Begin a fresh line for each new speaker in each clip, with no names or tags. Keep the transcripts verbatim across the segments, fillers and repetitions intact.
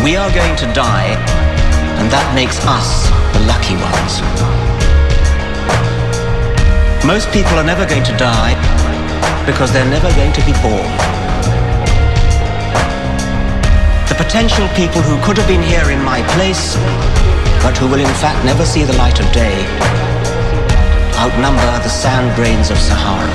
We are going to die, and that makes us the lucky ones. Most people are never going to die because they're never going to be born. The potential people who could have been here in my place, but who will in fact never see the light of day, outnumber the sand grains of Sahara.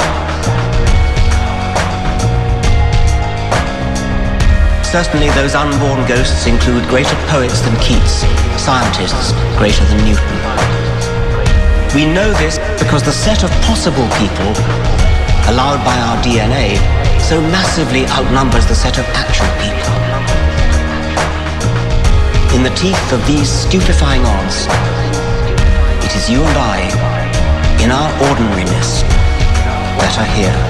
Certainly those unborn ghosts include greater poets than Keats, scientists greater than Newton. We know this because the set of possible people allowed by our D N A so massively outnumbers the set of actual people. In the teeth of these stupefying odds, it is you and I, in our ordinariness, that are here.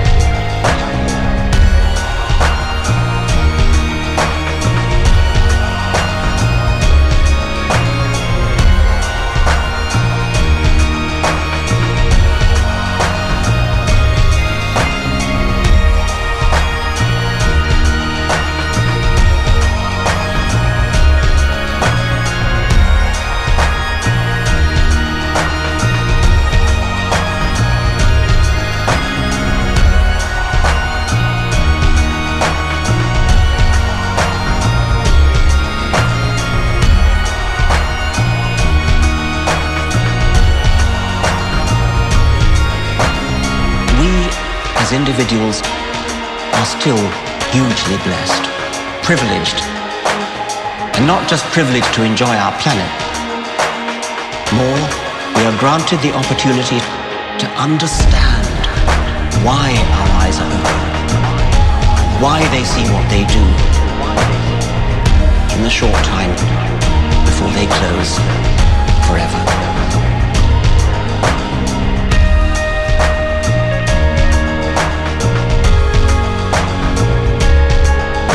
As individuals are still hugely blessed, privileged, and not just privileged to enjoy our planet. More, we are granted the opportunity to understand why our eyes are open, why they see what they do, in the short time before they close forever.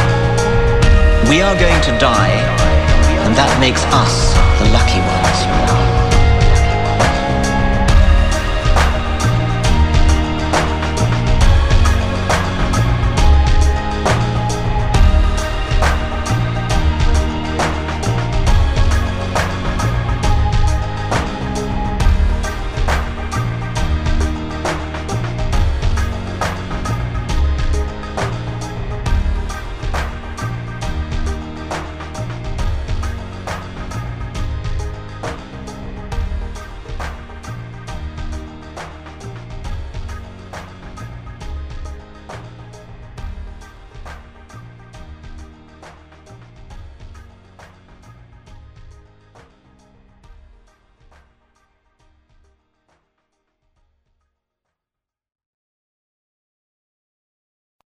We are going to die, and that makes us the lucky ones.